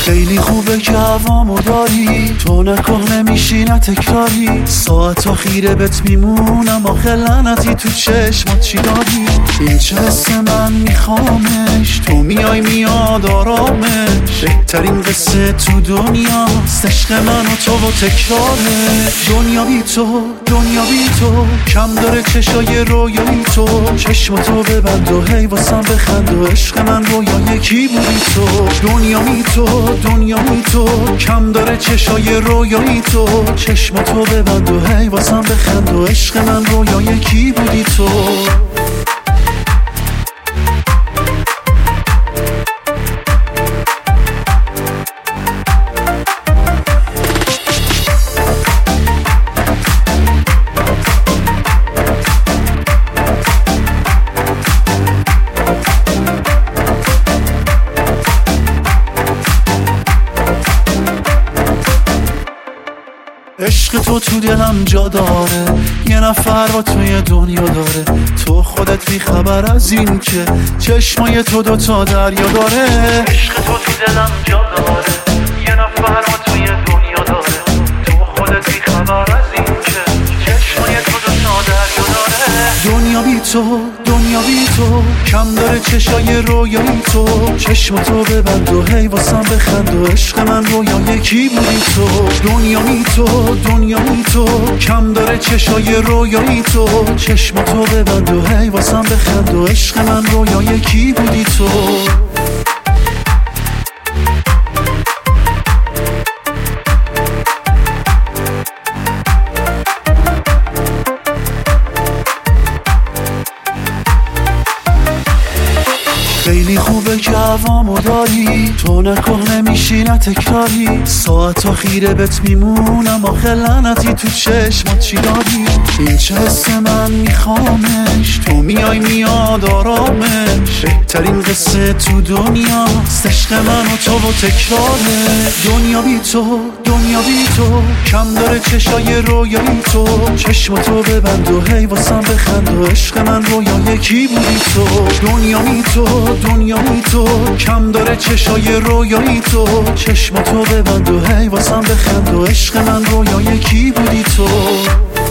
خیلی خوبه که هوامو داری، تو نکن نمیشی نه تکراری، ساعت خیره بهت میمونم آخه لعنتی تو چشمات چی داری؟ این چه حس من میخوامش، تو میای میاد آرامش، بهترین قصه تو دنیاست عشق من و تو و تکراره. دنیا بی تو، دنیا بی تو، کم داره چشای رویایی تو، چشماتو ببند و هی واسم بخند و عشق من رویای کی بودی تو؟ دنیا بی تو، دنیا بی تو، کم داره چشای رویایی تو، چشماتو ببند و هی واسم بخند و عشق من رویای کی بودی تو؟ عشق تو تو دلم جا داره، یه نفر با توی دنیا داره، تو خودت بی خبر از این که چشمای تو دوتا دریا داره. عشق تو تو دلم جا داره، یه نفر با توی دنیا داره، تو خودت بی خبر از این که چشمای تو دوتا دریا داره. دنیا بی تو، دنیا بی تو، کم داره چشای رویایی تو، چشماتو ببند و هی واسم بخند و عشق من رویای کی بودی تو؟ دنیا بی تو، دنیا بی تو، کم داره چشای رویایی تو، چشماتو ببند و هی واسم بخند و عشق من رویای کی بودی تو؟ خیلی خوبه که هوامو داری، تو نکن نمیشی نه تکراری، ساعت خیره بهت میمونم آخه لعنتی تو چشمات چی داری؟ این چه حس من میخوامش، تو میای میاد آرامش، بهترین قصه تو دنیاست عشق من و تو و تکراره. دنیا بی تو، دنیا بی تو، کم داره چشای رویایی تو، چشماتو ببند و هی واسم بخند و عشق من رویای کی بودی تو؟ دنیا بی تو، دنیا بی تو، کم داره چشای رویایی تو، چشماتو ببند و هی واسم بخند و عشق من رویای کی بودی تو؟